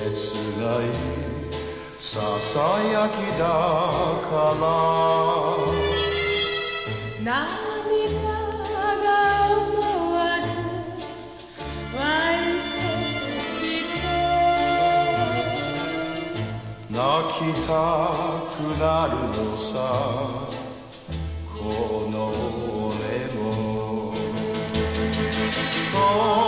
切ないささやきだから涙が思わず湧いてきて泣きたくなるのさこの俺も